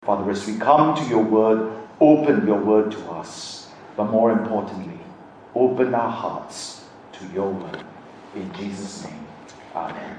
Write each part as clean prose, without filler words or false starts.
Father, as we come to your word, open your word to us. But more importantly, open our hearts to your word. In Jesus' name, amen.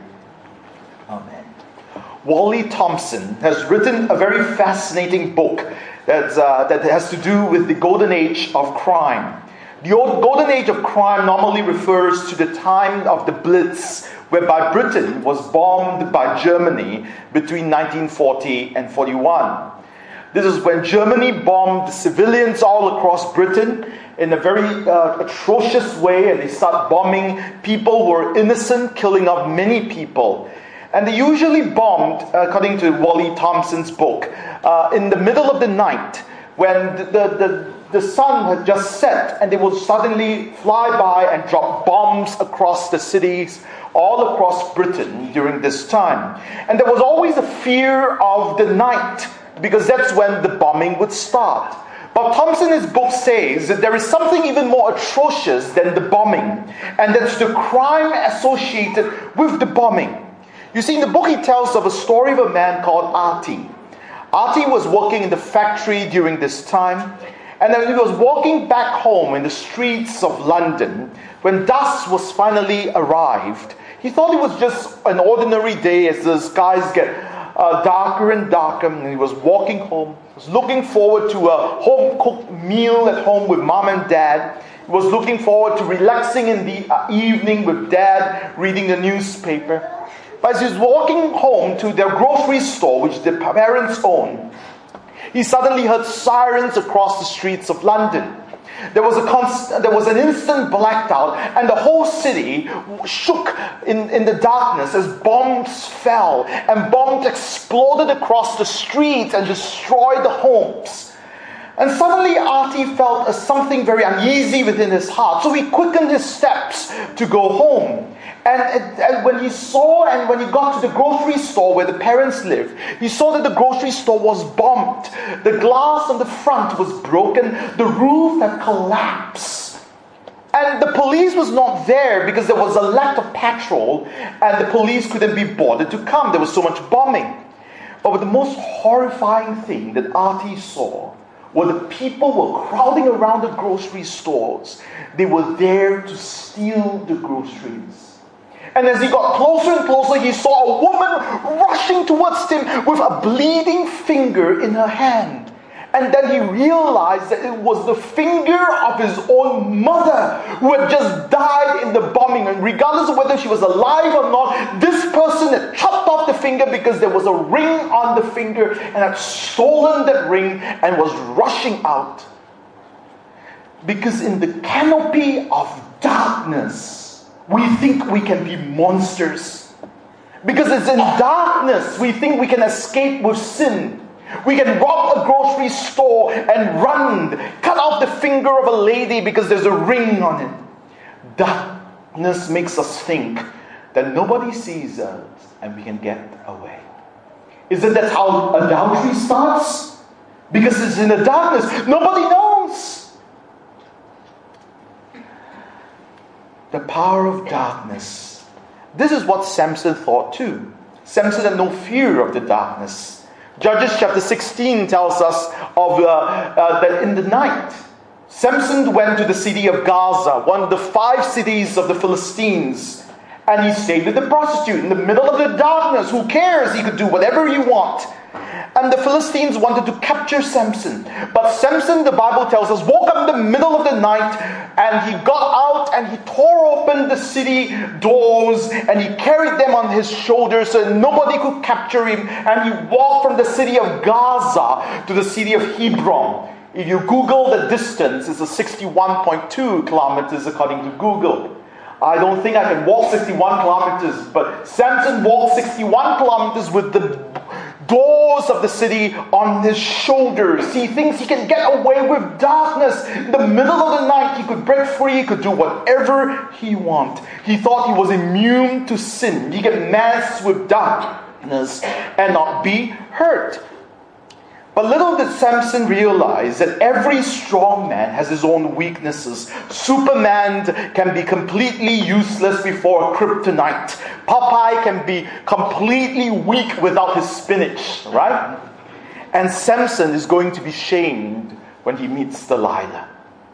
Amen. Wally Thompson has written a very fascinating book that has to do with the golden age of crime. The golden age of crime normally refers to the time of the Blitz, whereby Britain was bombed by Germany between 1940 and 41. This is when Germany bombed civilians all across Britain in a very atrocious way, and they start bombing people who were innocent, killing off many people. And they usually bombed, according to Wally Thompson's book, in the middle of the night when the sun had just set, and they would suddenly fly by and drop bombs across the cities all across Britain during this time. And there was always a fear of the night, because that's when the bombing would start. But Thompson in his book says that there is something even more atrocious than the bombing, and that's the crime associated with the bombing. You see, in the book he tells of a story of a man called Artie. Artie was working in the factory during this time, and then he was walking back home in the streets of London when dusk was finally arrived. He thought it was just an ordinary day as the skies get darker and darker, and he was walking home. He was looking forward to a home-cooked meal at home with mom and dad. He was looking forward to relaxing in the evening with dad, reading the newspaper. But as he was walking home to their grocery store, which the parents owned, he suddenly heard sirens across the streets of London. There was an instant blackout, and the whole city shook in the darkness as bombs fell, and bombs exploded across the streets and destroyed the homes. And suddenly Artie felt something very uneasy within his heart, so he quickened his steps to go home. And when he got to the grocery store where the parents lived, he saw that the grocery store was bombed. The glass on the front was broken. The roof had collapsed. And the police was not there because there was a lack of petrol, and the police couldn't be bothered to come. There was so much bombing. But the most horrifying thing that Artie saw were the people were crowding around the grocery stores. They were there to steal the groceries. And as he got closer and closer, he saw a woman rushing towards him with a bleeding finger in her hand. And then he realized that it was the finger of his own mother who had just died in the bombing. And regardless of whether she was alive or not, this person had chopped off the finger because there was a ring on the finger, and had stolen that ring and was rushing out. Because in the canopy of darkness, we think we can be monsters. Because it's in darkness we think we can escape with sin. We can rob a grocery store and run, cut off the finger of a lady because there's a ring on it. Darkness makes us think that nobody sees us and we can get away. Isn't that how adultery starts? Because it's in the darkness. Nobody knows. The power of darkness. This is what Samson thought too. Samson had no fear of the darkness. Judges chapter 16 tells us of that in the night, Samson went to the city of Gaza, one of the 5 cities of the Philistines, and he stayed with the prostitute in the middle of the darkness. Who cares? He could do whatever he wants. And the Philistines wanted to capture Samson. But Samson, the Bible tells us, woke up in the middle of the night, and he got out and he tore open the city doors, and he carried them on his shoulders so that nobody could capture him. And he walked from the city of Gaza to the city of Hebron. If you Google the distance, it's 61.2 kilometers according to Google. I don't think I can walk 61 kilometers, but Samson walked 61 kilometers with the doors of the city on his shoulders. He thinks he can get away with darkness. In the middle of the night, he could break free. He could do whatever he wanted. He thought he was immune to sin. He could mess with darkness and not be hurt. But little did Samson realize that every strong man has his own weaknesses. Superman can be completely useless before kryptonite. Popeye can be completely weak without his spinach, right? And Samson is going to be shamed when he meets Delilah.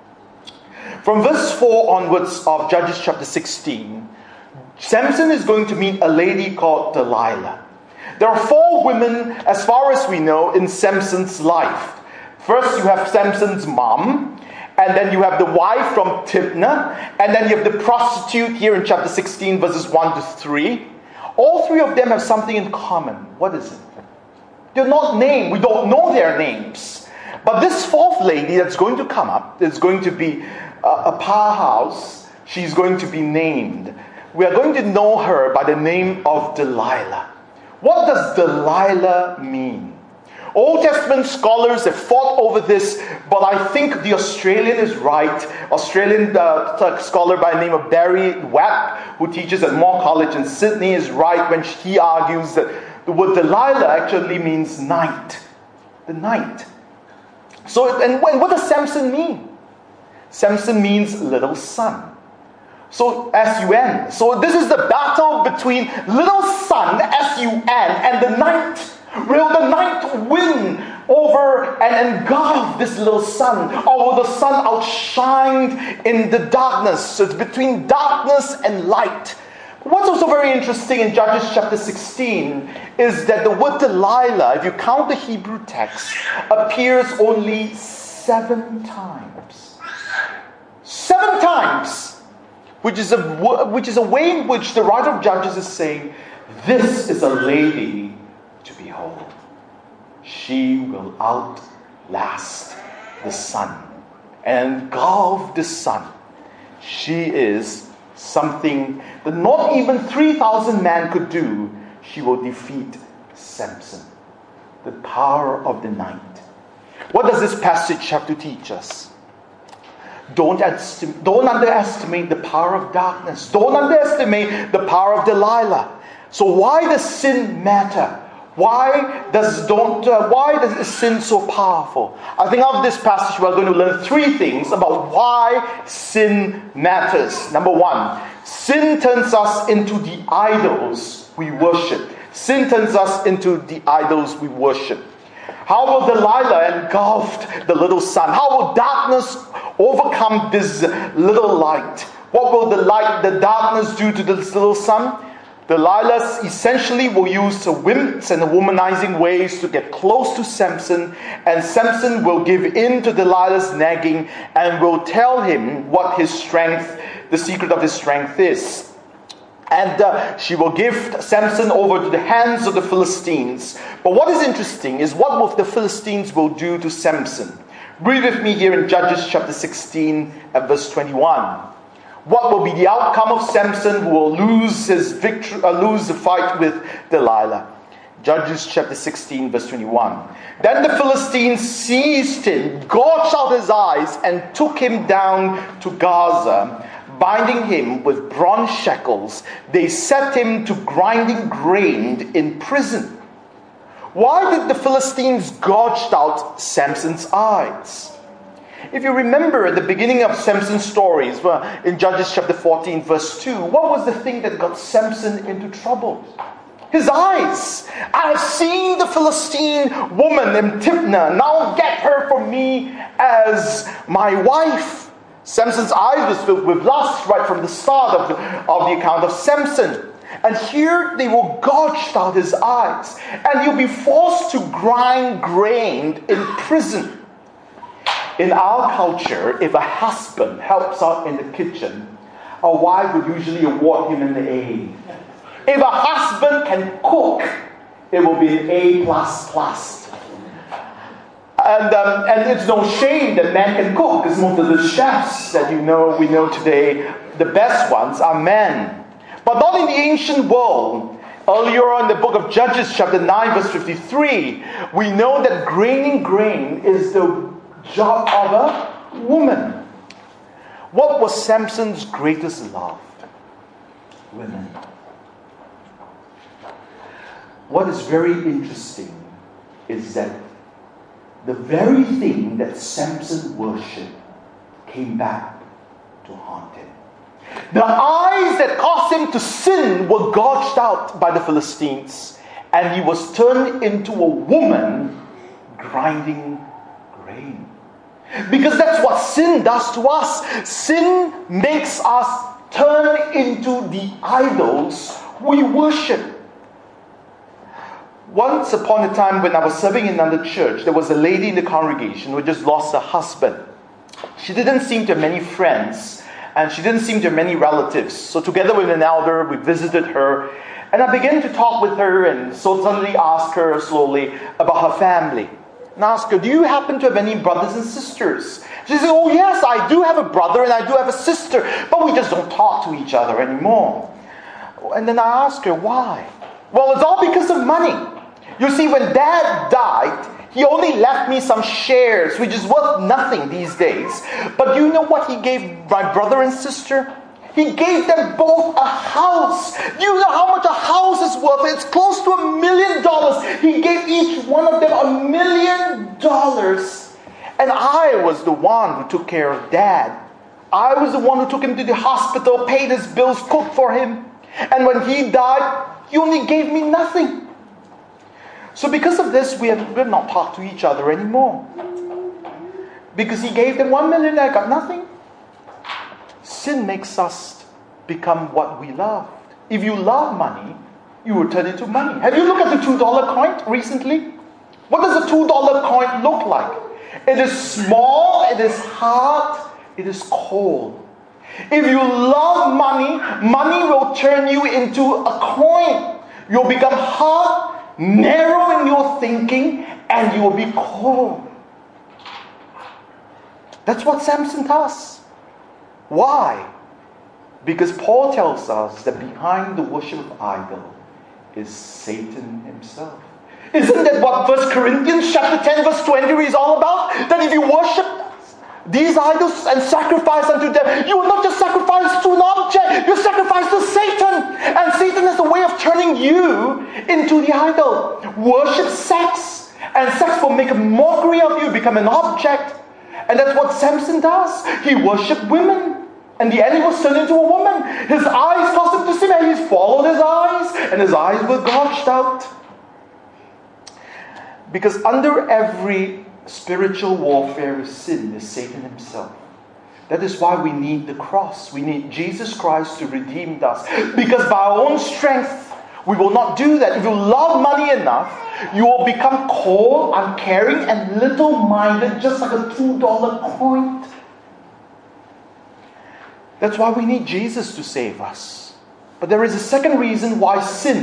From verse 4 onwards of Judges chapter 16, Samson is going to meet a lady called Delilah. There are 4 women, as far as we know, in Samson's life. First, you have Samson's mom, and then you have the wife from Timnah, and then you have the prostitute here in chapter 16, verses 1 to 3. All 3 of them have something in common. What is it? They're not named. We don't know their names. But this 4th lady that's going to come up, is going to be a powerhouse. She's going to be named. We are going to know her by the name of Delilah. What does Delilah mean? Old Testament scholars have fought over this, but I think the Australian is right. Australian scholar by the name of Barry Webb, who teaches at Moore College in Sydney, is right when he argues that the word Delilah actually means night. The night. So, and what does Samson mean? Samson means little son. So, S-U-N. So this is the battle between little son, S-U-N, and the night. Will the night win over and engulf this little sun? Or will the sun outshine in the darkness? So it's between darkness and light. What's also very interesting in Judges chapter 16 is that the word Delilah, if you count the Hebrew text, appears only 7 times. 7 times! Which is a way in which the writer of Judges is saying, this is a lady to behold. She will outlast the sun and engulf the sun. She is something that not even 3,000 men could do. She will defeat Samson. The power of the night. What does this passage have to teach us? Don't underestimate the power of darkness. Don't underestimate the power of Delilah. So why does sin matter? Why is sin so powerful? I think out of this passage we're going to learn 3 things about why sin matters. Number 1, sin turns us into the idols we worship. Sin turns us into the idols we worship. How will Delilah engulf the little sun? How will darkness overcome this little light? What will the darkness do to this little sun? Delilah essentially will use whims and womanizing ways to get close to Samson, and Samson will give in to Delilah's nagging and will tell him what his strength, the secret of his strength is. And she will give Samson over to the hands of the Philistines. But what is interesting is what the Philistines will do to Samson. Read with me here in Judges chapter 16 and verse 21. What will be the outcome of Samson who will lose the fight with Delilah? Judges chapter 16 verse 21. Then the Philistines seized him, gouged out his eyes, and took him down to Gaza. Binding him with bronze shackles, they set him to grinding grain in prison. Why did the Philistines gouge out Samson's eyes? If you remember at the beginning of Samson's stories, in Judges chapter 14 verse 2, what was the thing that got Samson into trouble? His eyes. I have seen the Philistine woman in Timnah. Now get her for me as my wife. Samson's eyes was filled with lust right from the start of the account of Samson. And here they will gouge out his eyes. And he'll be forced to grind grain in prison. In our culture, if a husband helps out in the kitchen, a wife would usually award him an A. If a husband can cook, it will be an A++. And it's no shame that men can cook, because most of the chefs that we know today, the best ones are men. But not in the ancient world. Earlier on in the book of Judges, chapter 9, verse 53, we know that graining grain is the job of a woman. What was Samson's greatest love? Women. What is very interesting is that the very thing that Samson worshipped came back to haunt him. The eyes that caused him to sin were gouged out by the Philistines, and he was turned into a woman grinding grain. Because that's what sin does to us. Sin makes us turn into the idols we worship. Once upon a time when I was serving in another church, there was a lady in the congregation who just lost her husband. She didn't seem to have many friends, and she didn't seem to have many relatives. So together with an elder, we visited her, and I began to talk with her, and so suddenly asked her slowly about her family. And I asked her, do you happen to have any brothers and sisters? She said, oh yes, I do have a brother and I do have a sister, but we just don't talk to each other anymore. And then I asked her, why? Well, it's all because of money. You see, when Dad died, he only left me some shares, which is worth nothing these days. But do you know what he gave my brother and sister? He gave them both a house. Do you know how much a house is worth? It's close to $1 million. He gave each one of them $1 million. And I was the one who took care of Dad. I was the one who took him to the hospital, paid his bills, cooked for him. And when he died, he only gave me nothing. So because of this, we have not talked to each other anymore. Because he gave them $1 million, I got nothing. Sin makes us become what we loved. If you love money, you will turn into money. Have you looked at the $2 coin recently? What does a $2 coin look like? It is small, it is hard, it is cold. If you love money, money will turn you into a coin. You'll become hard, narrow in your thinking, and you will be cold. That's what Samson does. Why? Because Paul tells us that behind the worship of idol is Satan himself. Isn't that what 1 Corinthians chapter 10 verse 20 is all about? That if you worship these idols and sacrifice unto them, you will not just sacrifice to an object, you sacrifice to Satan. And Satan has a way of turning you into the idol. Worship sex, and sex will make a mockery of you, become an object. And that's what Samson does. He worshipped women. And the enemy was turned into a woman. His eyes caused him to sin, and he followed his eyes, and his eyes were gouged out. Because under every spiritual warfare of sin is Satan himself. That is why we need the cross. We need Jesus Christ to redeem us. Because by our own strength, we will not do that. If you love money enough, you will become cold, uncaring, and little-minded, just like a $2 coin. That's why we need Jesus to save us. But there is a second reason why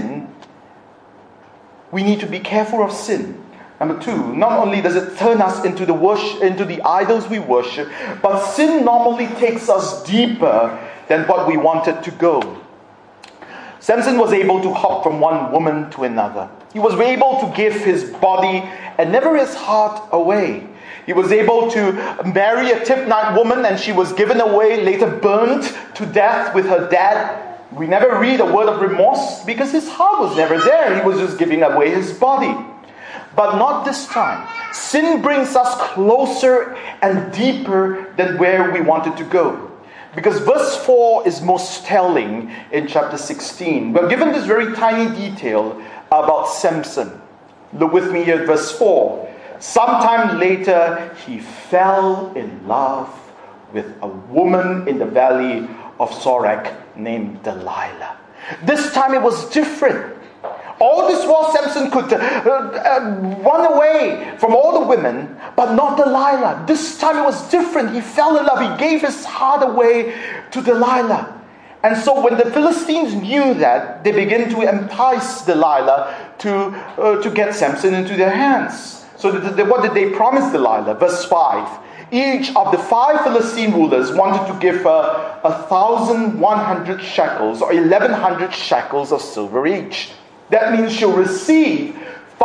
we need to be careful of sin. Number two, not only does it turn us into the idols we worship, but sin normally takes us deeper than what we wanted to go. Samson was able to hop from one woman to another. He was able to give his body and never his heart away. He was able to marry a Timnite woman, and she was given away, later burned to death with her dad. We never read a word of remorse because his heart was never there. He was just giving away his body. But not this time. Sin brings us closer and deeper than where we wanted to go. Because verse 4 is most telling in chapter 16. We're given this very tiny detail about Samson. Look with me here at verse 4. Sometime later, he fell in love with a woman in the valley of Sorek named Delilah. This time it was different. All this while Samson could run away from all the women, but not Delilah. This time it was different. He fell in love. He gave his heart away to Delilah. And so when the Philistines knew that, they began to entice Delilah to get Samson into their hands. So what did they promise Delilah? Verse 5. Each of the 5 Philistine rulers wanted to give her 1,100 shekels or 1,100 shekels of silver each. That means she'll receive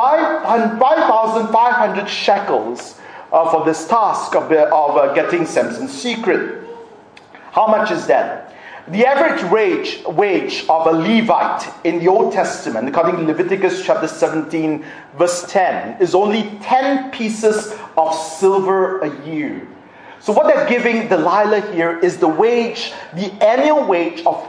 5,500 shekels for this task of getting Samson's secret. How much is that? The average wage of a Levite in the Old Testament, according to Leviticus chapter 17, verse 10, is only 10 pieces of silver a year. So what they're giving Delilah here is the annual wage of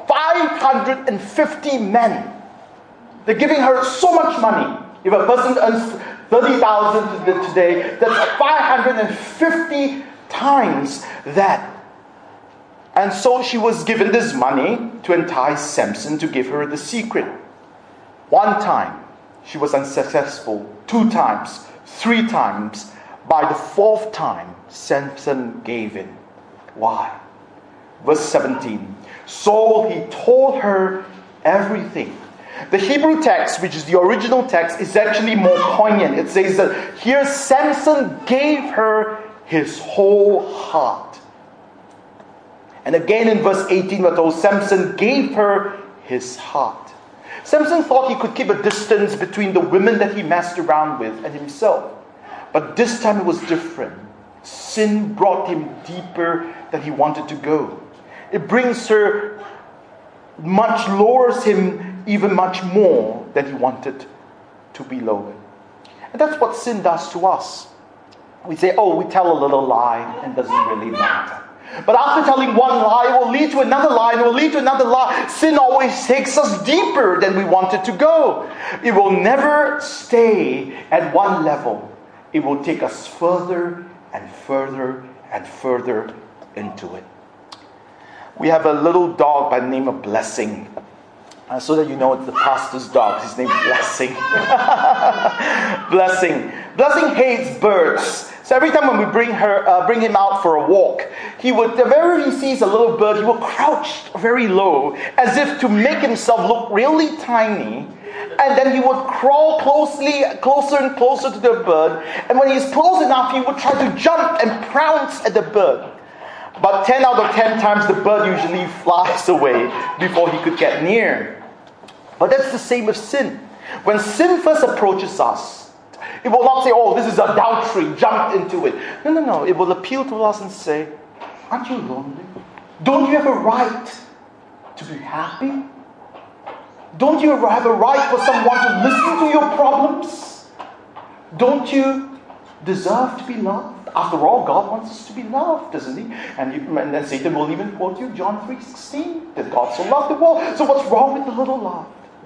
550 men. They're giving her so much money. If a person earns 30,000 today. That's 550 times that. And so she was given this money to entice Samson to give her the secret. 1 time, she was unsuccessful. 2 times, 3 times. By the 4th time, Samson gave in. Why? Verse 17. So he told her everything. The Hebrew text, which is the original text, is actually more poignant. It says that here Samson gave her his whole heart. And again in verse 18, we're told Samson gave her his heart. Samson thought he could keep a distance between the women that he messed around with and himself. But this time it was different. Sin brought him deeper than he wanted to go. It brings her lowers him even much more than he wanted to be lowered. And that's what sin does to us. We say, we tell a little lie and it doesn't really matter. But after telling one lie, it will lead to another lie, and it will lead to another lie. Sin always takes us deeper than we wanted to go. It will never stay at one level. It will take us further and further and further into it. We have a little dog by the name of Blessing. So that you know it's the pastor's dog. His name is Blessing. Blessing hates birds. So every time when we bring him out for a walk, wherever he sees a little bird, he will crouch very low, as if to make himself look really tiny. And then he would crawl closer and closer to the bird. And when he's close enough, he would try to jump and pounce at the bird. But 10 out of 10 times, the bird usually flies away before he could get near. But that's the same with sin. When sin first approaches us, it will not say, this is adultery, jump into it. No. It will appeal to us and say, aren't you lonely? Don't you have a right to be happy? Don't you have a right for someone to listen to your problems? Don't you deserve to be loved? After all, God wants us to be loved, doesn't he? And then Satan will even quote you John 3:16, that God so loved the world. So what's wrong with the little love?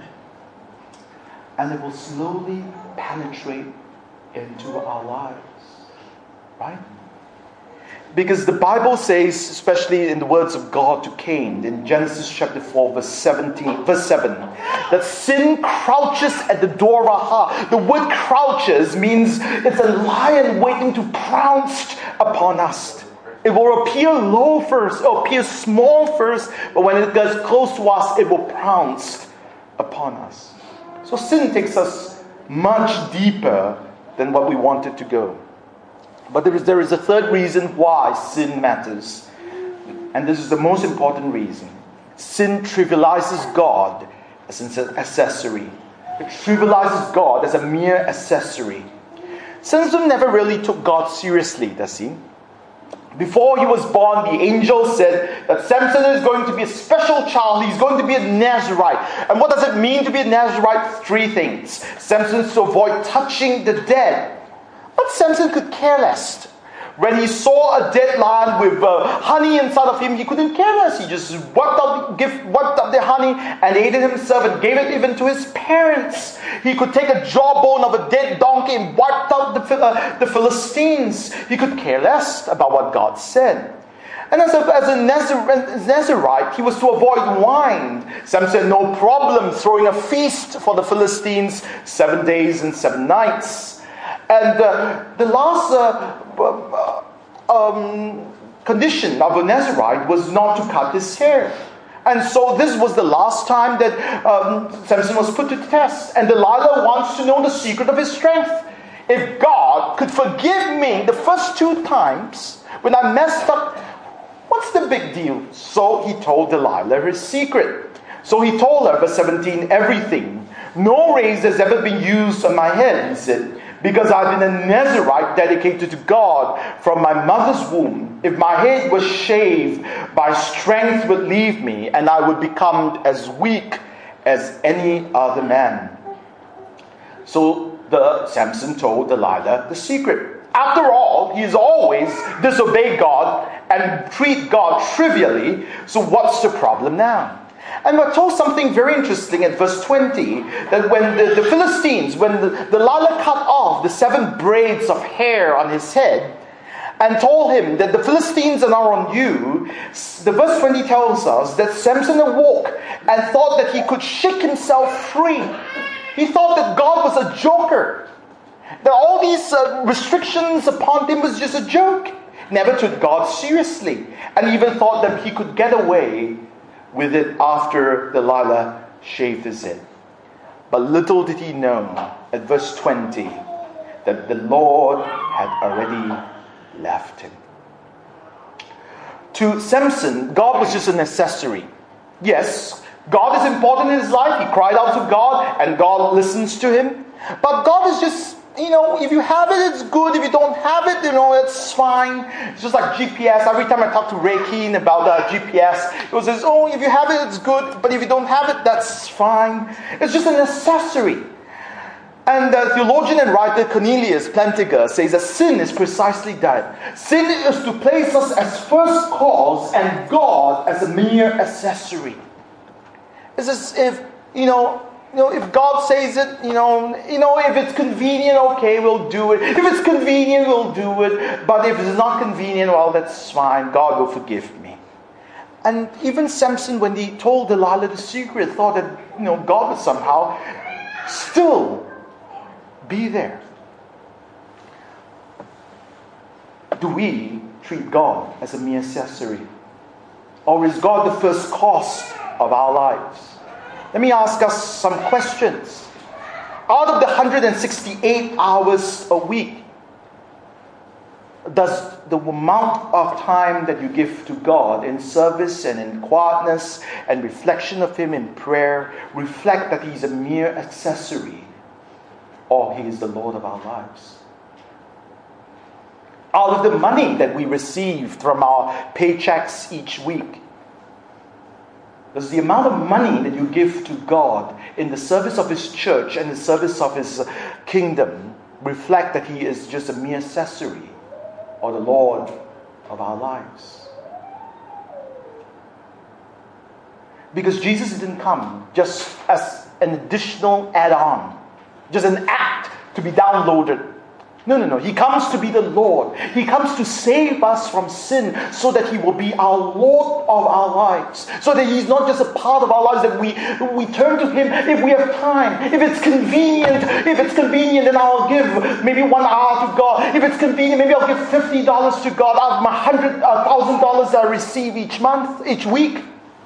And it will slowly penetrate into our lives. Right? Because the Bible says, especially in the words of God to Cain, in Genesis chapter 4, verse 7, that sin crouches at the door of our heart. The word crouches means it's a lion waiting to pounce upon us. It will appear low first, or appear small first, but when it gets close to us, it will pounce upon us. So sin takes us much deeper than what we wanted to go. But there is a third reason why sin matters. And this is the most important reason. Sin trivializes God as an accessory. It trivializes God as a mere accessory. Samson never really took God seriously, does he? Before he was born, the angel said that Samson is going to be a special child. He's going to be a Nazirite. And what does it mean to be a Nazirite? 3 things. Samson is to avoid touching the dead. But Samson could care less. When he saw a dead lion with honey inside of him, he couldn't care less. He just wiped up the honey and ate it himself and gave it even to his parents. He could take a jawbone of a dead donkey and wiped out the Philistines. He could care less about what God said. And as a Nazirite, he was to avoid wine. Samson had no problem throwing a feast for the Philistines 7 days and 7 nights. And the last condition of a Nazirite was not to cut his hair. And so this was the last time that Samson was put to test. And Delilah wants to know the secret of his strength. If God could forgive me the first 2 times when I messed up, what's the big deal? So he told Delilah his secret. So he told her, verse 17, everything. No razor has ever been used on my head, he said, because I've been a Nazirite dedicated to God from my mother's womb. If my head was shaved, my strength would leave me, and I would become as weak as any other man. So Samson told Delilah the secret. After all, he's always disobeyed God and treat God trivially. So what's the problem now? And we're told something very interesting at verse 20, that when the Philistines, when Delilah cut off the 7 braids of hair on his head, and told him that the Philistines are now on you, the verse 20 tells us that Samson awoke and thought that he could shake himself free. He thought that God was a joker, that all these restrictions upon him was just a joke. Never took God seriously, and even thought that he could get away with it after Delilah shaved his head. But little did he know, at verse 20, that the Lord had already left him. To Samson, God was just an accessory. Yes, God is important in his life. He cried out to God, and God listens to him. But God is just, if you have it, it's good. If you don't have it, it's fine. It's just like GPS. Every time I talk to Ray Keane about GPS, he says, if you have it, it's good. But if you don't have it, that's fine. It's just an accessory. And the theologian and writer Cornelius Plantinga says that sin is precisely that. Sin is to place us as first cause and God as a mere accessory. It's as if, if God says it, if it's convenient, okay, we'll do it. If it's convenient, we'll do it. But if it's not convenient, well, that's fine. God will forgive me. And even Samson, when he told Delilah the secret, thought that, God would somehow still be there. Do we treat God as a mere accessory? Or is God the first cause of our lives? Let me ask us some questions. Out of the 168 hours a week, does the amount of time that you give to God in service and in quietness and reflection of Him in prayer reflect that He's a mere accessory, or He is the Lord of our lives? Out of the money that we receive from our paychecks each week, does the amount of money that you give to God in the service of His church and the service of His kingdom reflect that He is just a mere accessory or the Lord of our lives? Because Jesus didn't come just as an additional add-on, just an act to be downloaded. No. He comes to be the Lord. He comes to save us from sin so that He will be our Lord of our lives. So that He's not just a part of our lives, that we turn to Him if we have time. If it's convenient, then I'll give maybe 1 hour to God. If it's convenient, maybe I'll give $50 to God out of my $1,000 that I receive each month, each week.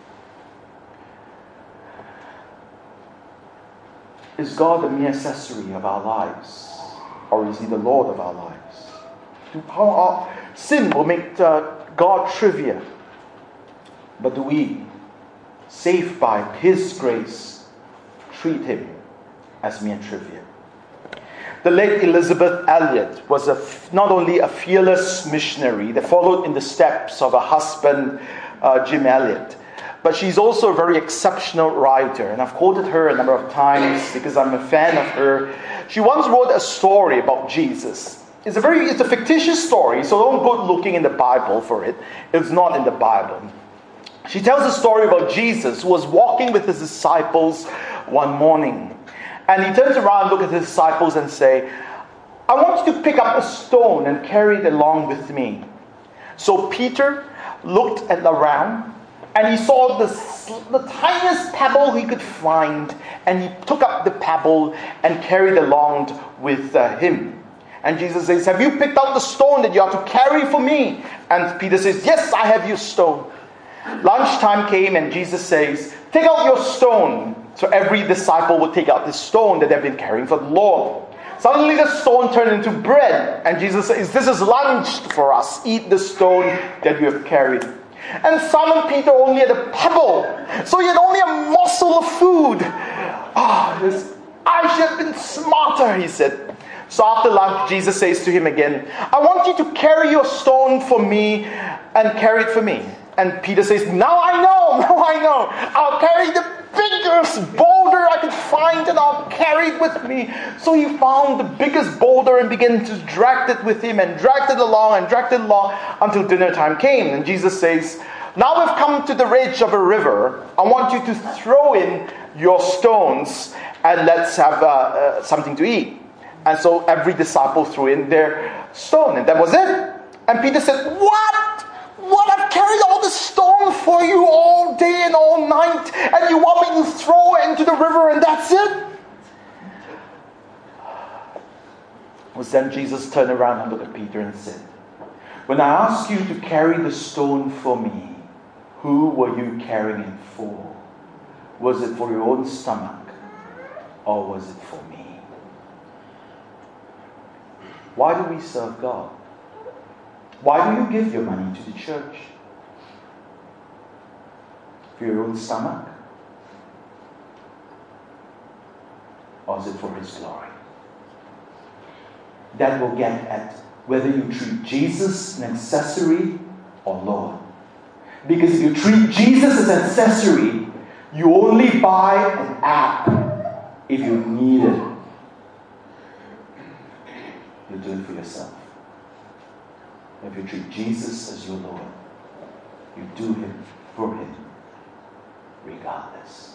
Is God the mere accessory of our lives? Or is He the Lord of our lives? Sin will make God trivia. But do we, saved by His grace, treat Him as mere trivia? The late Elizabeth Elliot was not only a fearless missionary that followed in the steps of her husband, Jim Elliot, but she's also a very exceptional writer. And I've quoted her a number of times because I'm a fan of her. She once wrote a story about Jesus. It's a fictitious story, so don't go looking in the Bible for it. It's not in the Bible. She tells a story about Jesus who was walking with His disciples one morning. And He turns around, looks at His disciples and say, I want you to pick up a stone and carry it along with me. So Peter looked around, and he saw the tiniest pebble he could find, and he took up the pebble and carried along with him. And Jesus says, have you picked out the stone that you are to carry for me? And Peter says, yes, I have your stone. Lunchtime came and Jesus says, take out your stone. So every disciple would take out the stone that they've been carrying for the Lord. Suddenly the stone turned into bread. And Jesus says, this is lunch for us. Eat the stone that you have carried. And Simon Peter only had a pebble. So he had only a morsel of food. I should have been smarter, he said. So after lunch, Jesus says to him again, I want you to carry your stone for me and carry it for me. And Peter says, now I know. I'll carry the biggest boulder I could find and I'll carry it with me. So he found the biggest boulder and began to drag it with him and dragged it along until dinner time came. And Jesus says, Now we've come to the edge of a river. I want you to throw in your stones and let's have something to eat. And so every disciple threw in their stone, and that was it. And Peter said, What? I've carried all the stone for you all day and all night, and you want me to throw it into the river and that's it? Was then Jesus turned around and looked at Peter and said, When I asked you to carry the stone for me, who were you carrying it for? Was it for your own stomach, or was it for me? Why do we serve God? Why do you give your money to the church? For your own stomach? Or is it for His glory? That will get at whether you treat Jesus an accessory or Lord. Because if you treat Jesus as an accessory, you only buy an app if you need it. You do it for yourself. If you treat Jesus as your Lord, you do Him for Him, regardless.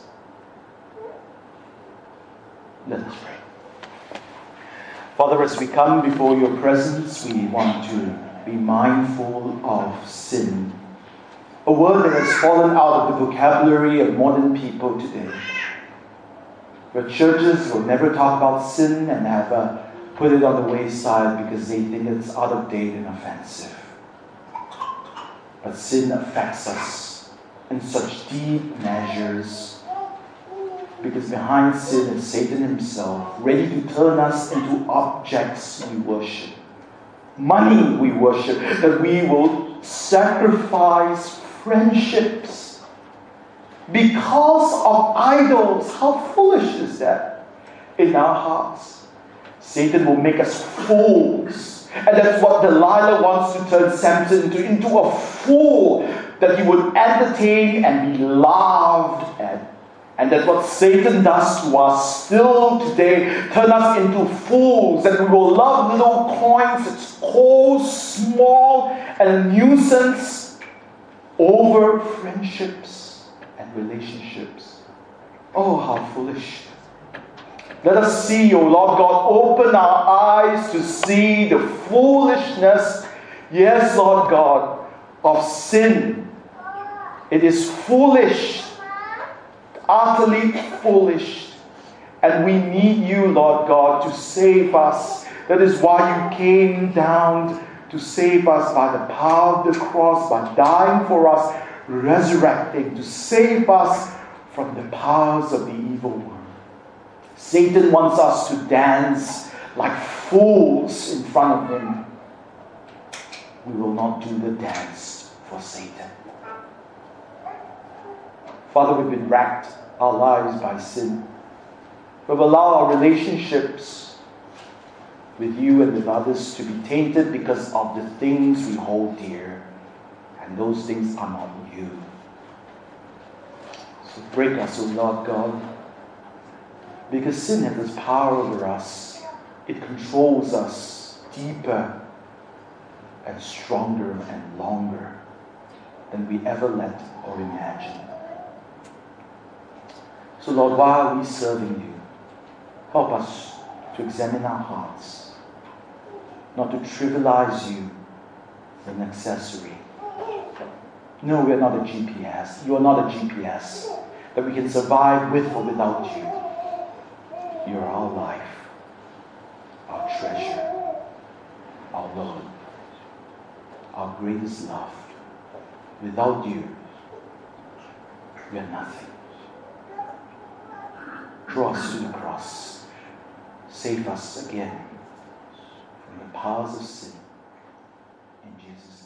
Let us pray. Father, as we come before your presence, we want to be mindful of sin. A word that has fallen out of the vocabulary of modern people today. Where churches will never talk about sin and have put it on the wayside because they think it's out of date and offensive. But sin affects us in such deep measures, because behind sin is Satan himself, ready to turn us into objects we worship, money we worship, that we will sacrifice friendships because of idols. How foolish is that in our hearts? Satan will make us fools. And that's what Delilah wants to turn Samson into a fool that he would entertain and be laughed at. And that's what Satan does to us still today. Turn us into fools, that we will love little coins, it's cold, small, and a nuisance over friendships and relationships. Oh, how foolish. Let us see, O Lord God, open our eyes to see the foolishness, yes, Lord God, of sin. It is foolish, utterly foolish. And we need you, Lord God, to save us. That is why you came down to save us by the power of the cross, by dying for us, resurrecting, to save us from the powers of the evil one. Satan wants us to dance like fools in front of him. We will not do the dance for Satan. Father, we've been racked our lives by sin. We've allowed our relationships with you and with others to be tainted because of the things we hold dear. And those things are not you. So break us, O Lord God. Because sin has this power over us. It controls us deeper and stronger and longer than we ever let or imagine. So Lord, why are we serving you? Help us to examine our hearts, not to trivialize you as an accessory. No, we are not a GPS. You are not a GPS that we can survive with or without you. You are our life, our treasure, our Lord, our greatest love. Without you, we are nothing. Draw us to the cross. Save us again from the powers of sin. In Jesus' name.